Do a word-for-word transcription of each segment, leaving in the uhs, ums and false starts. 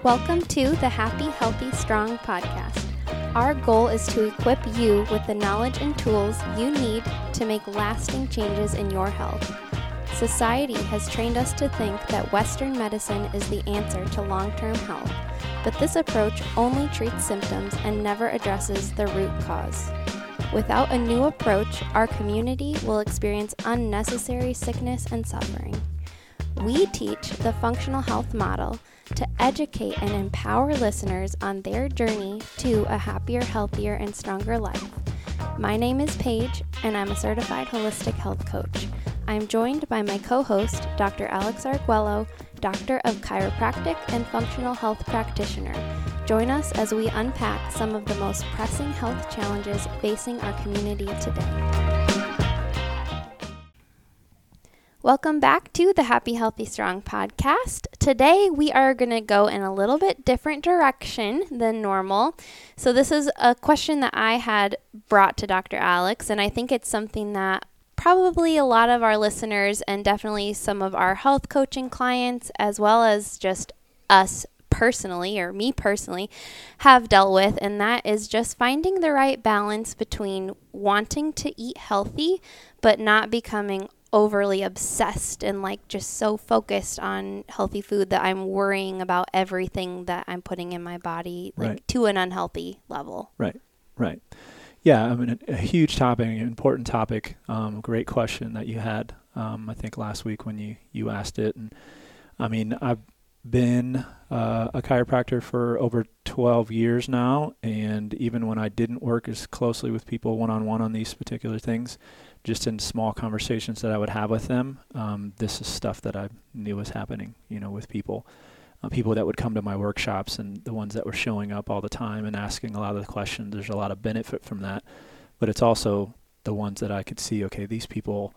Welcome to the Happy, Healthy, Strong podcast. Our goal is to equip you with the knowledge and tools you need to make lasting changes in your health. Society has trained us to think that Western medicine is the answer to long-term health, but this approach only treats symptoms and never addresses the root cause. Without a new approach, our community will experience unnecessary sickness and suffering. We teach the functional health model to educate and empower listeners on their journey to a happier, healthier, and stronger life. My name is Paige, and I'm a certified holistic health coach. I'm joined by my co-host, Doctor Alex Arguello, Doctor of Chiropractic and Functional Health Practitioner. Join us as we unpack some of the most pressing health challenges facing our community today. Welcome back to the Happy, Healthy, Strong podcast. Today we are going to go in a little bit different direction than normal. So this is a question that I had brought to Doctor Alex, and I think it's something that probably a lot of our listeners and definitely some of our health coaching clients, as well as just us personally, or me personally, have dealt with, and that is just finding the right balance between wanting to eat healthy, but not becoming overly obsessed and like just so focused on healthy food that I'm worrying about everything that I'm putting in my body, like right. to an unhealthy level. Right, right. Yeah, I mean, a, a huge topic, an important topic. Um, great question that you had, um, I think last week when you, you asked it. And I mean, I've been uh, a chiropractor for over twelve years now. And even when I didn't work as closely with people one-on-one on these particular things, just in small conversations that I would have with them, um, this is stuff that I knew was happening, you know, with people. Uh, people that would come to my workshops and the ones that were showing up all the time and asking a lot of the questions. There's a lot of benefit from that. But it's also the ones that I could see, okay, these people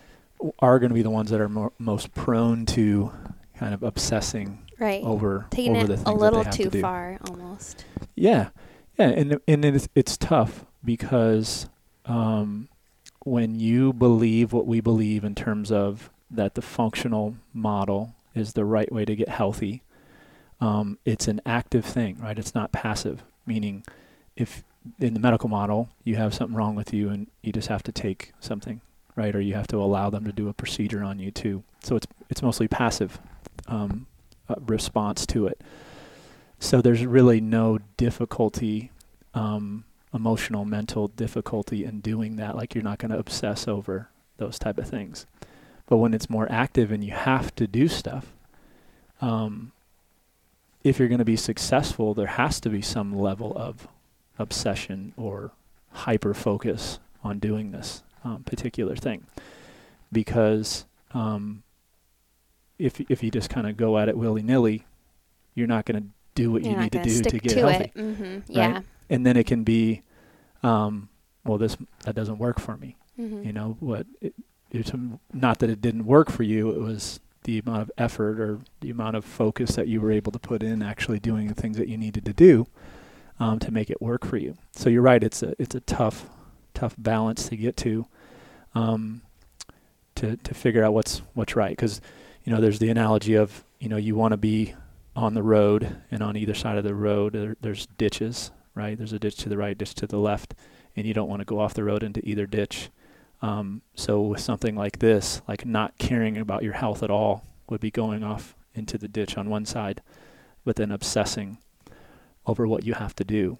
are going to be the ones that are more, most prone to kind of obsessing right. over, Taking over it the things a little that they have too to do. far almost. Yeah. Yeah. And, and it's, it's tough because um, when you believe what we believe in terms of that the functional model is the right way to get healthy, um, it's an active thing, right? It's not passive, meaning if in the medical model you have something wrong with you and you just have to take something, right? Or you have to allow them to do a procedure on you too. So it's it's mostly passive um, uh, response to it. So there's really no difficulty um emotional, mental difficulty in doing that. Like you're not going to obsess over those type of things. But when it's more active and you have to do stuff, um, if you're going to be successful, there has to be some level of obsession or hyper focus on doing this um, particular thing. Because um, if if you just kind of go at it willy-nilly, you're not going to do what you're you need to do to to get to healthy. It. Mm-hmm. Right? Yeah. And then it can be, um, well, this that doesn't work for me. Mm-hmm. You know what? It, it's not that it didn't work for you. It was the amount of effort or the amount of focus that you were able to put in actually doing the things that you needed to do um, to make it work for you. So you're right. It's a it's a tough tough balance to get to, um, to to figure out what's what's right. Because you know there's the analogy of you know you want to be on the road, and on either side of the road there, there's ditches. Right? There's a ditch to the right, ditch to the left, and you don't want to go off the road into either ditch. Um, so with something like this, like not caring about your health at all would be going off into the ditch on one side, but then obsessing over what you have to do,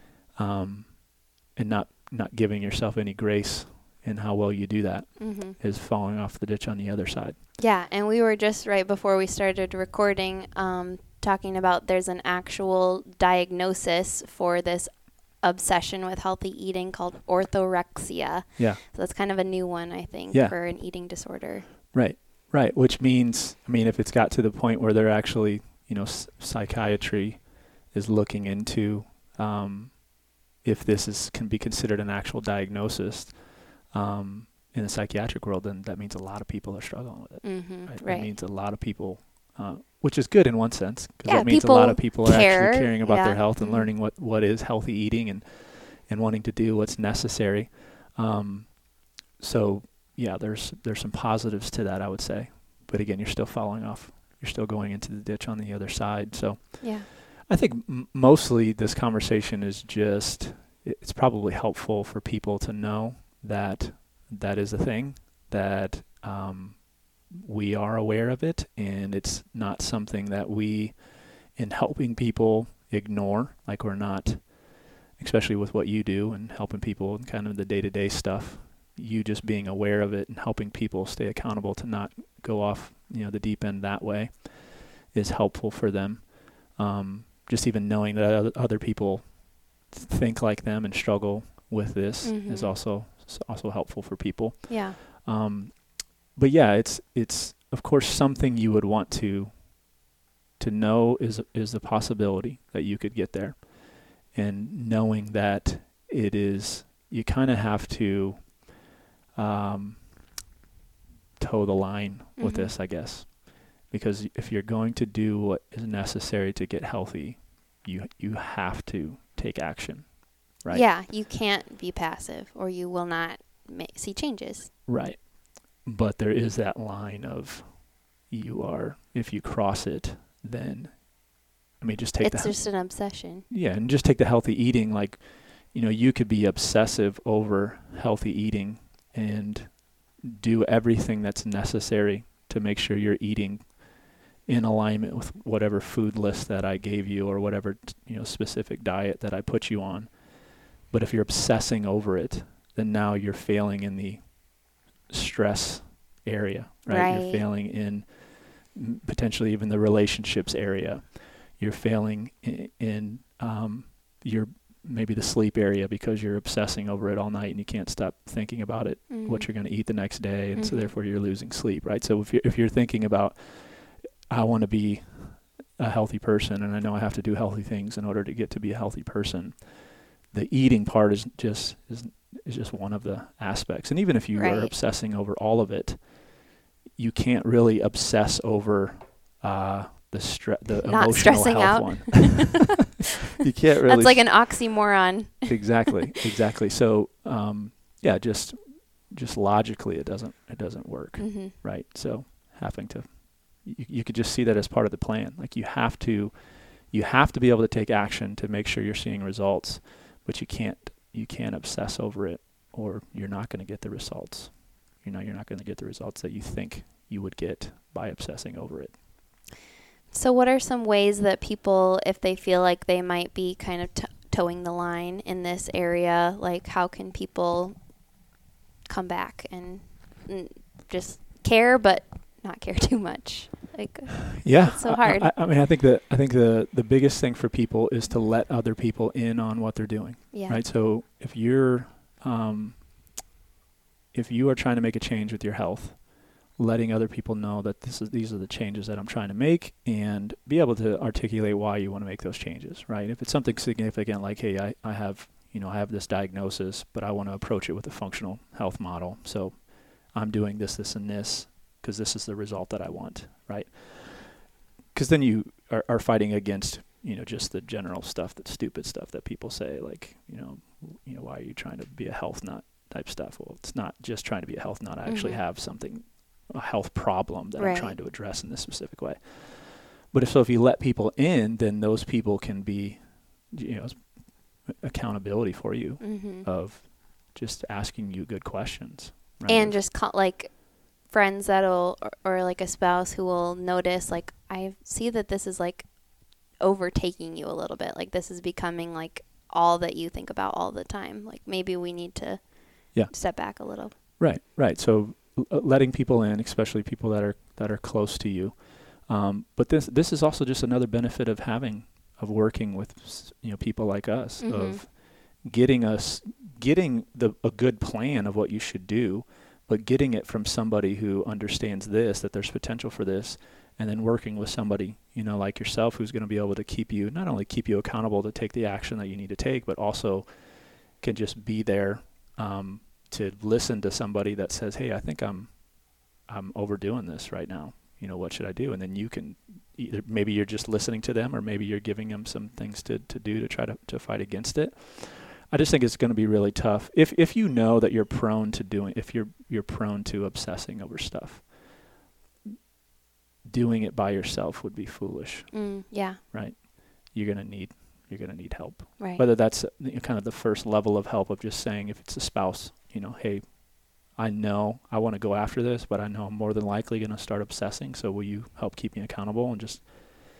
um, and not, not giving yourself any grace in how well you do that mm-hmm. is falling off the ditch on the other side. Yeah, and we were just right before we started recording um, talking about there's an actual diagnosis for this obsession with healthy eating called orthorexia. Yeah. So that's kind of a new one, I think, yeah. for an eating disorder. Right, right. Which means, I mean, if it's got to the point where they're actually, you know, s- psychiatry is looking into um, if this is can be considered an actual diagnosis um, in the psychiatric world, then that means a lot of people are struggling with it. Mm-hmm, right? right. That means a lot of people, uh, which is good in one sense, because yeah, that means a lot of people are care, actually caring about yeah. their health and mm-hmm. learning what, what is healthy eating and, and wanting to do what's necessary. Um, so, yeah, there's there's some positives to that, I would say. But again, you're still falling off you're still going into the ditch on the other side. So Yeah. I think m- mostly this conversation is just, it's probably helpful for people to know that that is a thing, that um, we are aware of it, and it's not something that we, in helping people, ignore. Like, we're not, especially with what you do and helping people and kind of the day-to-day stuff, you just being aware of it and helping people stay accountable to not go off, you know, the deep end that way is helpful for them. Um, just even knowing that other people think like them and struggle with this mm-hmm. is also also helpful for people. Yeah. Um, but yeah, it's it's of course something you would want to to know is is the possibility that you could get there, and knowing that it is, you kind of have to um, toe the line mm-hmm. with this, I guess, because if you're going to do what is necessary to get healthy, you you have to take action. Right. Yeah, you can't be passive or you will not ma- see changes. Right. But there is that line of, you are, if you cross it, then, I mean, just take it's the... It's just an obsession. Yeah, and just take the healthy eating. Like, you know, you could be obsessive over healthy eating and do everything that's necessary to make sure you're eating in alignment with whatever food list that I gave you or whatever, you know, specific diet that I put you on. But if you're obsessing over it, then now you're failing in the stress area, right? right? You're failing in m- potentially even the relationships area. You're failing in, in um, your maybe the sleep area because you're obsessing over it all night and you can't stop thinking about it, mm-hmm. what you're going to eat the next day, and mm-hmm. so therefore you're losing sleep, right? So if you're, if you're thinking about, I want to be a healthy person and I know I have to do healthy things in order to get to be a healthy person, the eating part is just is is just one of the aspects. And even if you right. are obsessing over all of it, you can't really obsess over uh, the stre- the Not emotional stressing health out. one. You can't really. That's like an oxymoron. Exactly, exactly. So um, yeah, just just logically, it doesn't it doesn't work, mm-hmm. right? So having to, you, you could just see that as part of the plan. Like you have to, you have to be able to take action to make sure you're seeing results. But you can't you can't obsess over it, or you're not going to get the results. You know, you're not going to get the results that you think you would get by obsessing over it. So what are some ways that people, if they feel like they might be kind of t- towing the line in this area, like how can people come back and n- just care but not care too much? Like, yeah, it's so hard. I, I mean, I think that I think the the biggest thing for people is to let other people in on what they're doing. Yeah. Right. So if you're, um, if you are trying to make a change with your health, letting other people know that this is these are the changes that I'm trying to make, and be able to articulate why you want to make those changes. Right. If it's something significant, like, hey, I, I have you know I have this diagnosis, but I want to approach it with a functional health model. So I'm doing this, this, and this, because this is the result that I want, right? Because then you are, are fighting against, you know, just the general stuff, that stupid stuff that people say, like, you know, you know, why are you trying to be a health nut type stuff? Well, it's not just trying to be a health nut. I mm-hmm. actually have something, a health problem that right. I'm trying to address in this specific way. But if so, if you let people in, then those people can be, you know, accountability for you mm-hmm. of just asking you good questions. Right? And just co- like friends that'll, or, or like a spouse who will notice, like, I see that this is like overtaking you a little bit. Like this is becoming like all that you think about all the time. Like maybe we need to yeah. step back a little. Right, right. So l- letting people in, especially people that are that are close to you. Um, but this this is also just another benefit of having of working with you know people like us, mm-hmm. of getting us getting the a good plan of what you should do, but getting it from somebody who understands this, that there's potential for this, and then working with somebody, you know, like yourself, who's going to be able to keep you, not only keep you accountable to take the action that you need to take, but also can just be there um, to listen to somebody that says, hey, I think I'm I'm overdoing this right now. You know, what should I do? And then you can either, maybe you're just listening to them, or maybe you're giving them some things to, to do to try to, to fight against it. I just think it's going to be really tough. If if you know that you're prone to doing, if you're you're prone to obsessing over stuff, doing it by yourself would be foolish, Mm, yeah. right? You're going to need you're going to need help. Right. Whether that's uh, you know, kind of the first level of help of just saying, if it's a spouse, you know, hey, I know I want to go after this, but I know I'm more than likely going to start obsessing. So will you help keep me accountable? And just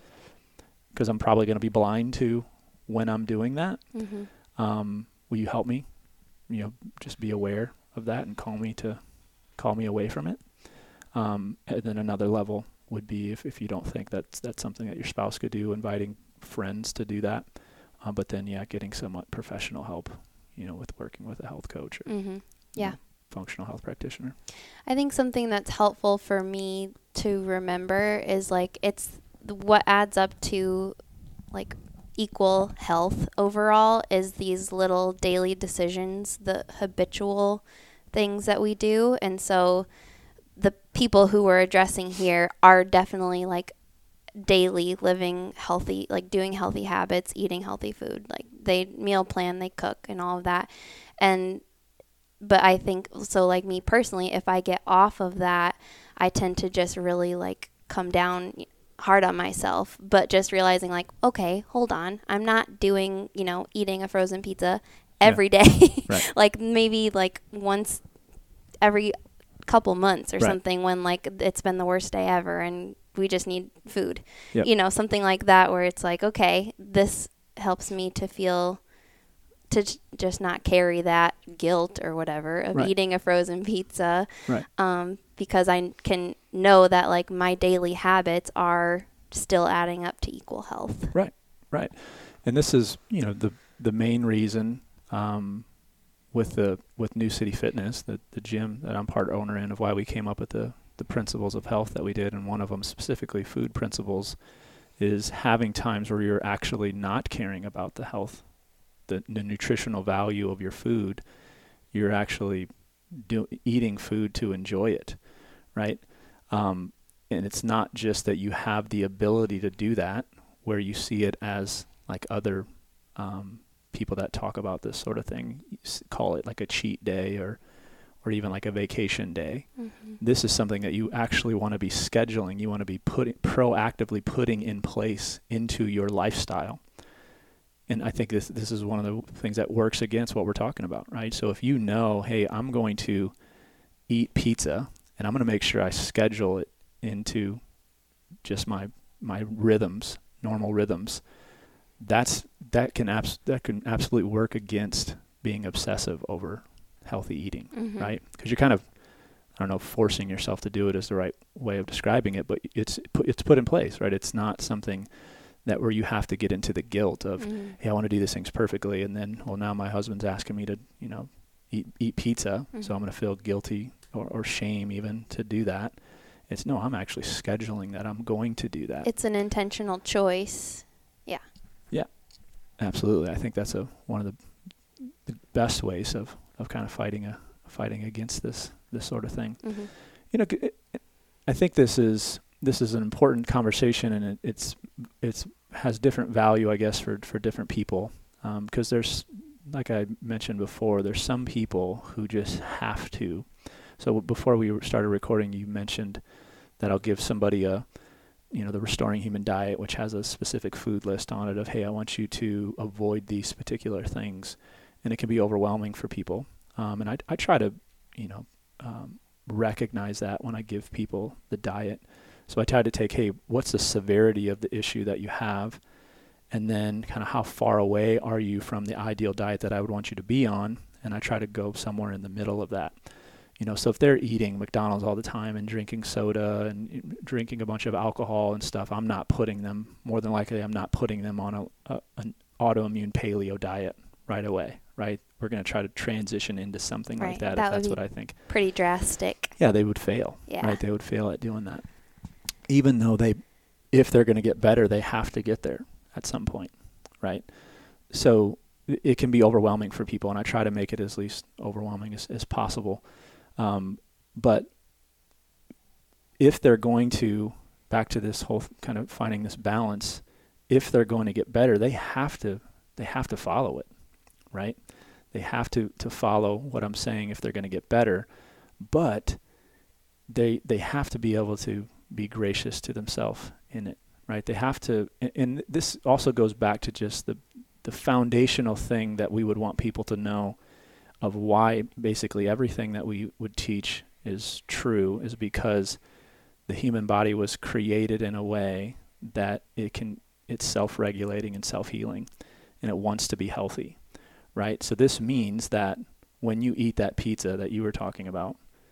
because I'm probably going to be blind to when I'm doing that, Mm-hmm. um, will you help me? You know, just be aware of that and call me to call me away from it. Um, and then another level would be if, if you don't think that's that's something that your spouse could do, inviting friends to do that. Uh, but then, yeah, getting somewhat professional help, you know, with working with a health coach or Mm-hmm. Yeah. know, functional health practitioner. I think something that's helpful for me to remember is like it's th- what adds up to like equal health overall is these little daily decisions, the habitual things that we do. And so the people who we're addressing here are definitely like daily living healthy, like doing healthy habits, eating healthy food, like they meal plan, they cook and all of that. And but I think so like me personally, if I get off of that, I tend to just really like come down hard on myself, but just realizing like, okay, hold on. I'm not doing, you know, eating a frozen pizza every Yeah. day. Right. Like maybe like once every couple months or Right. something when like it's been the worst day ever and we just need food. Yep. You know, something like that where it's like, okay, this helps me to feel to j- just not carry that guilt or whatever of Right. eating a frozen pizza. Right. Um, because I can know that like my daily habits are still adding up to equal health. Right. Right. And this is, you know, the the main reason um, with the with New City Fitness, the the gym that I'm part owner in, of why we came up with the the principles of health that we did, and one of them specifically food principles, is having times where you're actually not caring about the health, the, the nutritional value of your food. You're actually do, eating food to enjoy it, right? Um, and it's not just that you have the ability to do that, where you see it as like other um, people that talk about this sort of thing call it like a cheat day or or even like a vacation day. Mm-hmm. This is something that you actually want to be scheduling. You want to be putting proactively putting in place into your lifestyle. And I think this this is one of the things that works against what we're talking about, right? So if you know, hey, I'm going to eat pizza and I'm going to make sure I schedule it into just my my rhythms, normal rhythms, that's that can abs- that can absolutely work against being obsessive over healthy eating, Mm-hmm. right? Because you're kind of, I don't know, forcing yourself to do it is the right way of describing it, but it's put, it's put in place, right? It's not something that where you have to get into the guilt of, Mm-hmm. hey, I want to do these things perfectly, and then, well, now my husband's asking me to, you know, eat eat pizza, Mm-hmm. so I'm going to feel guilty or, or shame even to do that. It's no, I'm actually scheduling that. I'm going to do that. It's an intentional choice. Absolutely. I think that's a one of the, the best ways of, of kind of fighting a fighting against this this sort of thing. Mm-hmm. You know, it, it, I think this is this is an important conversation, and it, it's it's has different value, I guess, for for different people. Because um, there's, like I mentioned before, there's some people who just have to. So before we started recording, you mentioned that I'll give somebody a, you know, the Restoring Human Diet, which has a specific food list on it of, hey, I want you to avoid these particular things. And it can be overwhelming for people. Um, and I, I try to, you know, um, recognize that when I give people the diet. So I try to take, hey, what's the severity of the issue that you have? And then kind of how far away are you from the ideal diet that I would want you to be on? And I try to go somewhere in the middle of that. You know, so if they're eating McDonald's all the time and drinking soda and drinking a bunch of alcohol and stuff, I'm not putting them, more than likely, I'm not putting them on a, a an autoimmune paleo diet right away, right? We're going to try to transition into something Right. like that, That if that's would what be I think. Pretty drastic. Yeah, they would fail, Yeah. right? They would fail at doing that. Even though they, if they're going to get better, they have to get there at some point, right? So it can be overwhelming for people, and I try to make it as least overwhelming as, as possible. Um, but if they're going to, back to this whole kind of finding this balance, if they're going to get better, they have to, they have to follow it, right? They have to, to follow what I'm saying if they're going to get better, but they, they have to be able to be gracious to themselves in it, right? They have to, and, and this also goes back to just the the foundational thing that we would want people to know of why basically everything that we would teach is true is because the human body was created in a way that it can, it's self-regulating and self-healing, and it wants to be healthy, right? So this means that when you eat that pizza that you were talking about,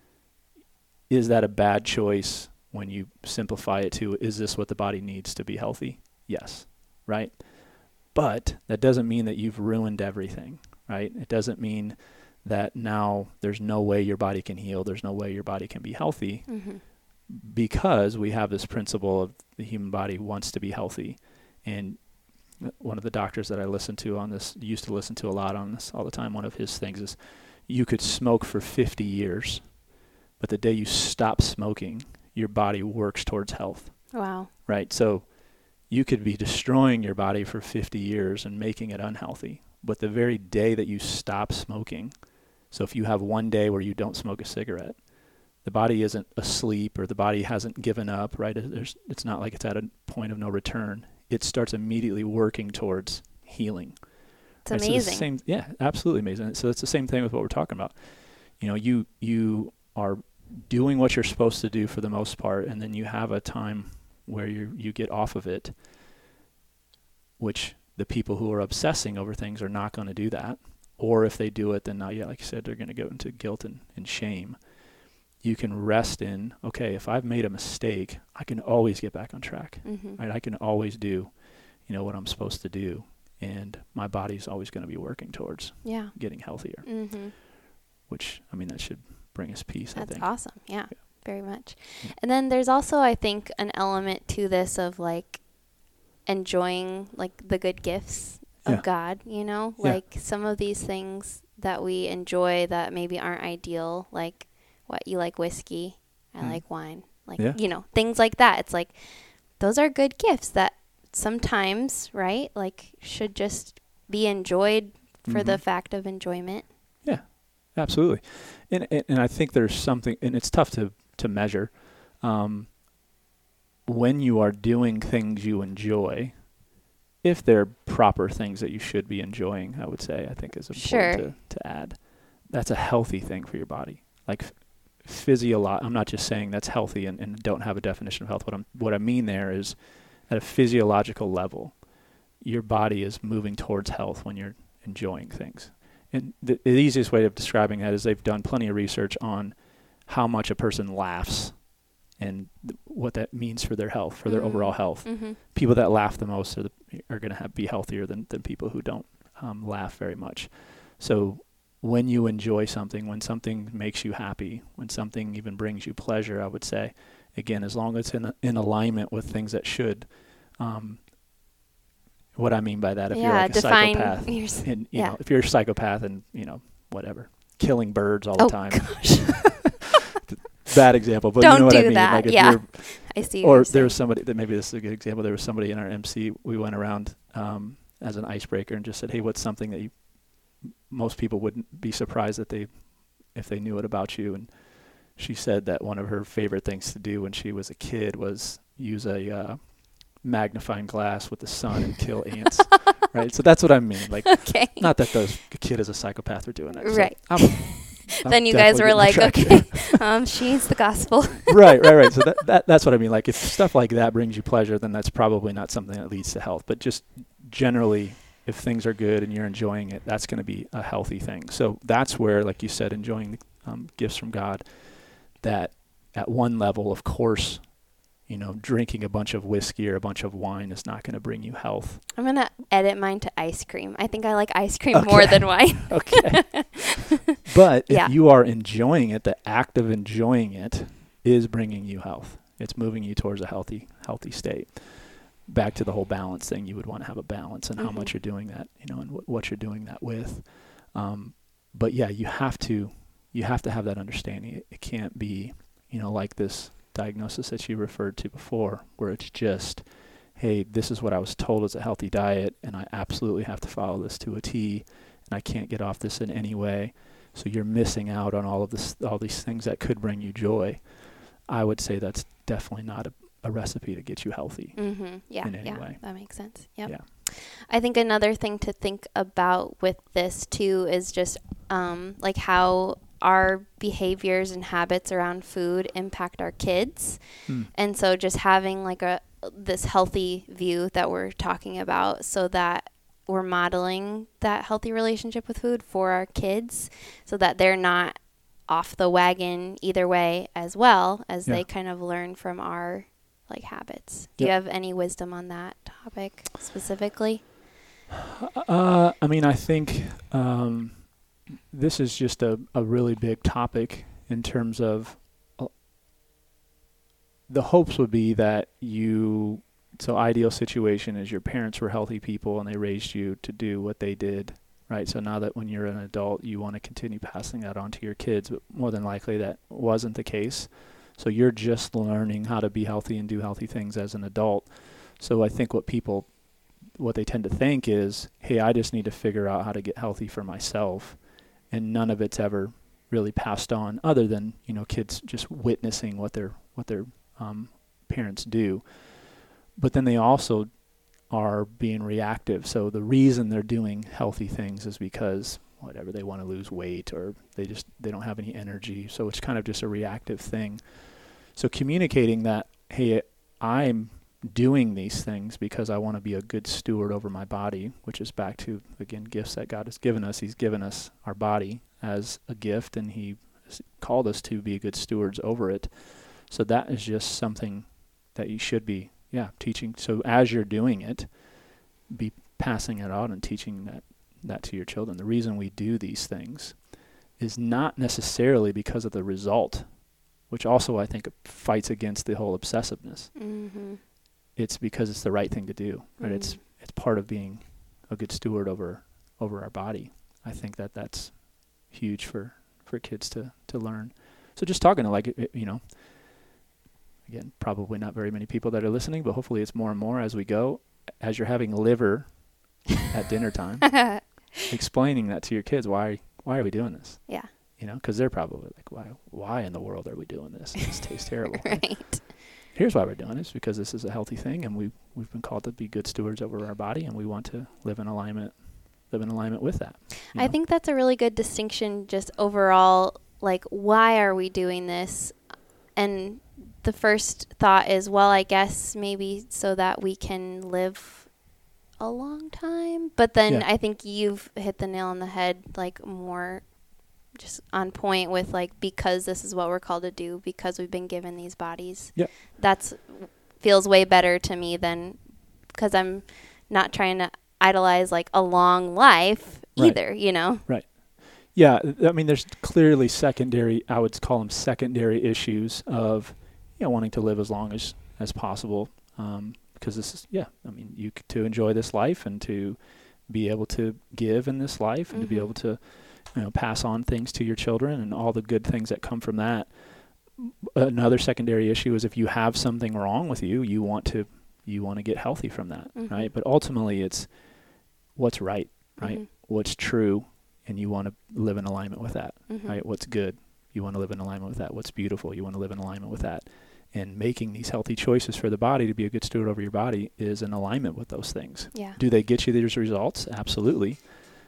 is that a bad choice when you simplify it to, is this what the body needs to be healthy? Yes, right? But that doesn't mean that you've ruined everything, right? It doesn't mean that now there's no way your body can heal, there's no way your body can be healthy, mm-hmm. because we have this principle of the human body wants to be healthy. And one of the doctors that I listen to on this, used to listen to a lot on this all the time, one of his things is, you could smoke for fifty years, but the day you stop smoking, your body works towards health. Wow. Right? So you could be destroying your body for fifty years and making it unhealthy. But the very day that you stop smoking, so if you have one day where you don't smoke a cigarette, the body isn't asleep or the body hasn't given up, right? There's, it's not like it's at a point of no return. It starts immediately working towards healing. It's right? amazing. So the same, yeah, absolutely amazing. So it's the same thing with what we're talking about. You know, you you are doing what you're supposed to do for the most part, and then you have a time where you you get off of it, which the people who are obsessing over things are not going to do that. Or if they do it, then now, yeah, like you said, they're going to go into guilt and, and shame. You can rest in, okay, if I've made a mistake, I can always get back on track. Mm-hmm. Right? I can always do, you know, what I'm supposed to do, and my body's always going to be working towards yeah. getting healthier. Mm-hmm. Which, I mean, that should bring us peace, That's I think. That's awesome, yeah. yeah. Very much. Yeah. And then there's also, I think, an element to this of like enjoying like the good gifts of yeah. God, you know, yeah. like some of these things that we enjoy that maybe aren't ideal, like what you like whiskey, I mm. like wine, like, yeah. you know, things like that. It's like, those are good gifts that sometimes, right, like should just be enjoyed for mm-hmm. the fact of enjoyment. Yeah, absolutely. And, and and I think there's something, and it's tough to, to measure. Um, when you are doing things you enjoy, if they're proper things that you should be enjoying, I would say, I think is important sure. to, to add. That's a healthy thing for your body. Like physiolo- I'm not just saying that's healthy and, and don't have a definition of health. What I'm what I mean there is at a physiological level, your body is moving towards health when you're enjoying things. And the, the easiest way of describing that is they've done plenty of research on how much a person laughs and th- what that means for their health, for their mm-hmm. overall health. Mm-hmm. People that laugh the most are, the, are going to be healthier than, than people who don't um, laugh very much. So when you enjoy something, when something makes you happy, when something even brings you pleasure, I would say, again, as long as it's in, in alignment with things that should, um, what I mean by that, if yeah, you're like a psychopath, s- and, you yeah. know, if you're a psychopath and, you know, whatever, killing birds all oh the time. Gosh. Bad example, but Don't you know what do I mean. That. Like if yeah, you're, I see. Or there was somebody that maybe this is a good example. There was somebody in our M C. We went around um, as an icebreaker and just said, "Hey, what's something that you most people wouldn't be surprised that they if they knew it about you?" And she said that one of her favorite things to do when she was a kid was use a uh, magnifying glass with the sun and kill ants. Right. So that's what I mean. Like, okay. Not that those kid is a psychopath or doing that. Right. So I'm, I'm then you guys were like, okay, um, she's the gospel. right, right, right. So that, that that's what I mean. Like if stuff like that brings you pleasure, then that's probably not something that leads to health. But just generally, if things are good and you're enjoying it, that's going to be a healthy thing. So that's where, like you said, enjoying um, gifts from God, that at one level, of course, you know, drinking a bunch of whiskey or a bunch of wine is not going to bring you health. I'm going to edit mine to ice cream. I think I like ice cream okay. more than wine. okay. But yeah. if you are enjoying it, the act of enjoying it is bringing you health. It's moving you towards a healthy, healthy state. Back to the whole balance thing, you would want to have a balance and mm-hmm. how much you're doing that, you know, and wh- what you're doing that with. Um, but yeah, you have to, you have to have that understanding. It, it can't be, you know, like this diagnosis that you referred to before, where it's just, hey, this is what I was told is a healthy diet, and I absolutely have to follow this to a T, and I can't get off this in any way. So you're missing out on all of this, all these things that could bring you joy. I would say that's definitely not a, a recipe to get you healthy. Mm-hmm. Yeah, in any yeah, way. That makes sense. Yep. Yeah. I think another thing to think about with this too is just um, like how our behaviors and habits around food impact our kids. Mm. And so just having like a this healthy view that we're talking about so that we're modeling that healthy relationship with food for our kids so that they're not off the wagon either way, as well as Yeah. they kind of learn from our like habits. Do Yep. you have any wisdom on that topic specifically? Uh, I mean, I think um, this is just a, a really big topic in terms of uh, the hopes would be that you, so ideal situation is your parents were healthy people and they raised you to do what they did, right? So now that when you're an adult, you want to continue passing that on to your kids, but more than likely that wasn't the case. So you're just learning how to be healthy and do healthy things as an adult. So I think what people what they tend to think is, hey, I just need to figure out how to get healthy for myself. And none of it's ever really passed on other than, you know, kids just witnessing what their what their um, parents do. But then they also are being reactive. So the reason they're doing healthy things is because whatever, they want to lose weight or they just they don't have any energy. So it's kind of just a reactive thing. So communicating that, hey, I'm doing these things because I want to be a good steward over my body, which is back to, again, gifts that God has given us. He's given us our body as a gift, and he has called us to be good stewards over it. So that is just something that you should be, yeah, teaching. So as you're doing it, be passing it on and teaching that, that to your children. The reason we do these things is not necessarily because of the result, which also I think fights against the whole obsessiveness. Mm-hmm. It's because it's the right thing to do, right? Mm. It's it's part of being a good steward over over our body. I think that that's huge for, for kids to, to learn. So just talking to, like, you know, again, probably not very many people that are listening, but hopefully it's more and more as we go. As you're having liver at dinner time, explaining that to your kids, why why are we doing this? Yeah. You know, because they're probably like, why why in the world are we doing this? This tastes terrible. Right. Here's why we're doing this, because this is a healthy thing, and we we've been called to be good stewards over our body, and we want to live in alignment, live in alignment with that. I know? think that's a really good distinction, just overall. Like, why are we doing this? And the first thought is, well, I guess maybe so that we can live a long time. But then yeah. I think you've hit the nail on the head, like more just on point with, like, because this is what we're called to do, because we've been given these bodies. Yep. That's feels way better to me than, because I'm not trying to idolize like a long life right. either, you know? Right. Yeah. I mean, there's clearly secondary, I would call them secondary issues of, you know, wanting to live as long as, as possible. Um, because this is, yeah, I mean, you c- to enjoy this life and to be able to give in this life and mm-hmm. to be able to, you know, pass on things to your children and all the good things that come from that. Another secondary issue is if you have something wrong with you, you want to you want to get healthy from that, mm-hmm. right? But ultimately, it's what's right, right? Mm-hmm. What's true, and you want to live in alignment with that, mm-hmm. right? What's good, you want to live in alignment with that. What's beautiful, you want to live in alignment with that. And making these healthy choices for the body to be a good steward over your body is in alignment with those things. Yeah. Do they get you these results? Absolutely.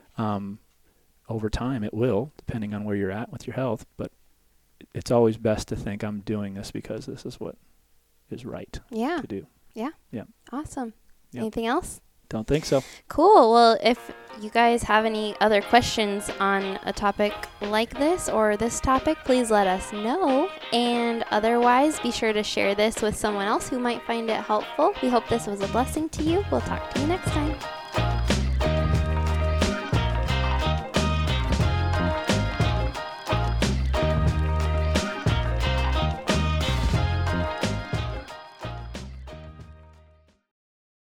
Um, over time, it will, depending on where you're at with your health. But it's always best to think, I'm doing this because this is what is right yeah. to do. Yeah. Yeah. Awesome. Yep. Anything else? Don't think so. Cool. Well, if you guys have any other questions on a topic like this or this topic, please let us know. And otherwise, be sure to share this with someone else who might find it helpful. We hope this was a blessing to you. We'll talk to you next time.